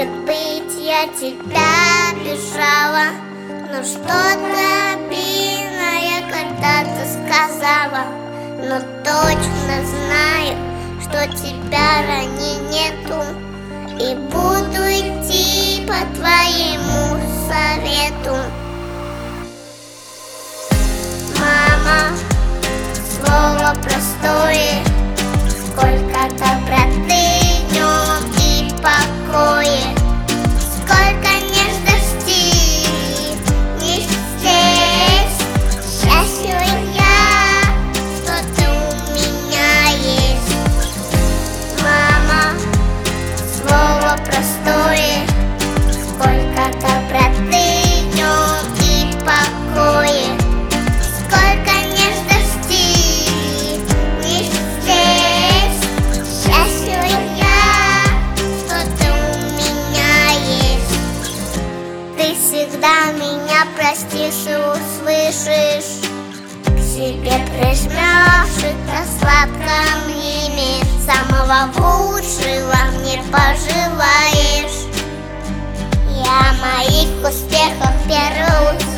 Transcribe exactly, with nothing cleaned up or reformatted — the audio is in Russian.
Может быть, я тебя обижала, но что-то обидное когда-то сказала. Но точно знаю, что тебя ранее нету, и буду идти по твоему совету. Мама, слово простое, сколько доброты в нем и покоя, сколько нежности не здесь. Счастлива я, что ты у меня есть. Мама, слово простое, сколько доброты в нем и покоя, сколько нежности не здесь. Счастлива я, что ты у меня есть. Ты всегда меня простишь и услышишь, к себе прижмешь и так сладко обнимешь, самого лучшего мне пожелаешь. Я о моих успехах первых